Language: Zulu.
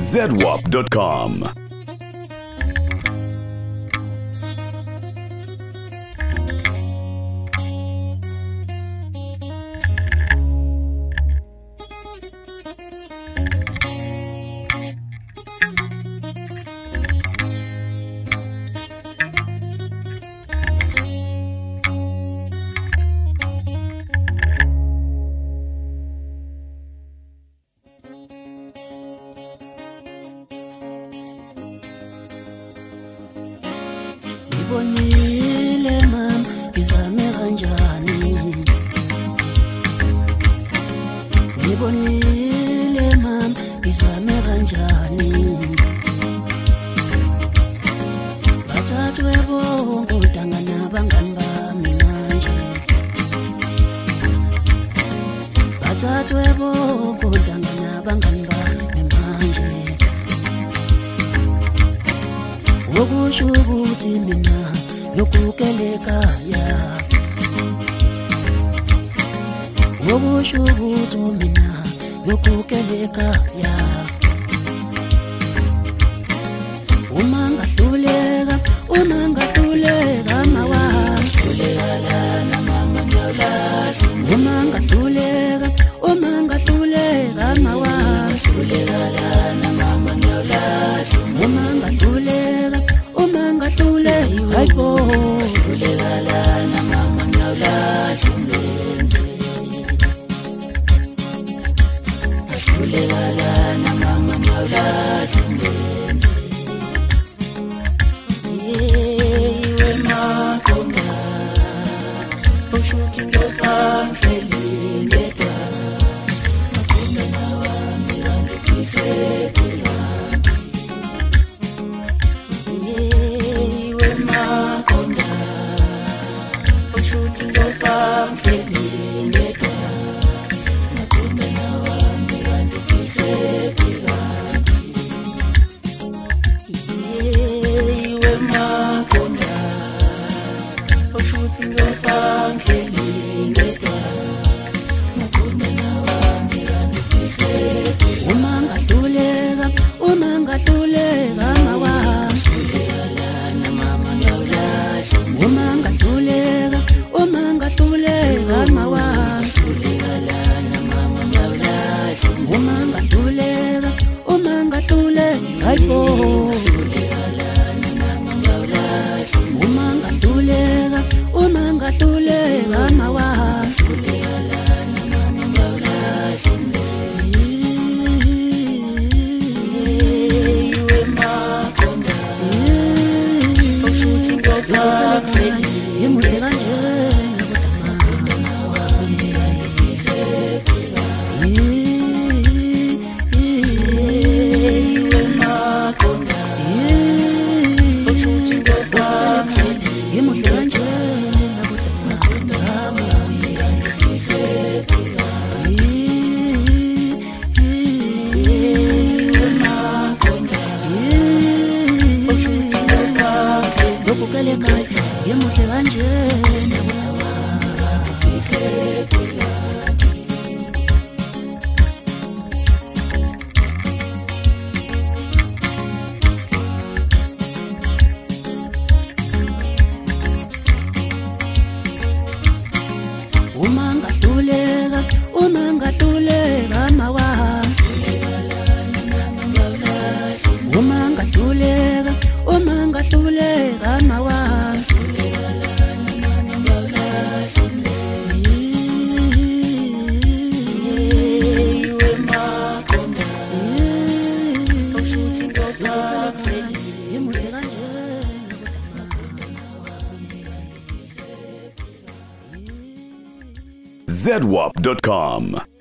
ZWAP.com. Ngibonile mama izame kanjani, ngibonile mama izame kanjani, bathathwe bonke udanga nabangani bami manje, bathathwe bonke udanga nabangani bami manje, okusho ukuthi mina yokukelekaya, okusho ukuthi mina yokukelekaya, uma ngahluleka mawami hlulekana mama ngiyawulahla, uma ngahluleka mawami hlulekana mama ngiyawulahla, uma ngahluleka hayibo hlulekana mama ngiyawulahla umlenze, hlulekana mama ngiyawulahla umlenze, iwe maqonda ushuthi ngophamhleli ngedwa maqonda nawami kandifihle ZWAP.com.